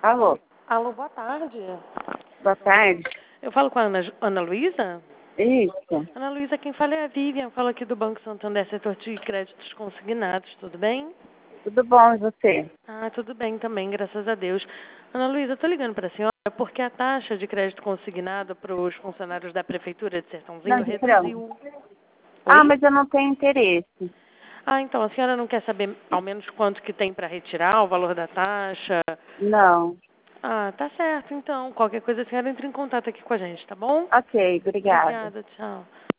Alô, Alô, boa tarde. boa tarde. Eu falo com a Ana Luísa? Isso, Ana Luísa, quem fala é a Vivian. Falo aqui do Banco Santander, setor de créditos consignados. Tudo bem? tudo bom e você? Ah, tudo bem também, graças a Deus. Ana Luísa, eu tô ligando para a senhora porque a taxa de crédito consignado para os funcionários da Prefeitura de Sertãozinho Não, de Franca. reduziu. Ah, Oi? mas eu não tenho interesse. Ah, então, a senhora não quer saber ao menos quanto que tem para retirar, o valor da taxa? Não. Ah, tá certo, então. Qualquer coisa a senhora entra em contato aqui com a gente, tá bom? Ok, obrigada. Obrigada, tchau.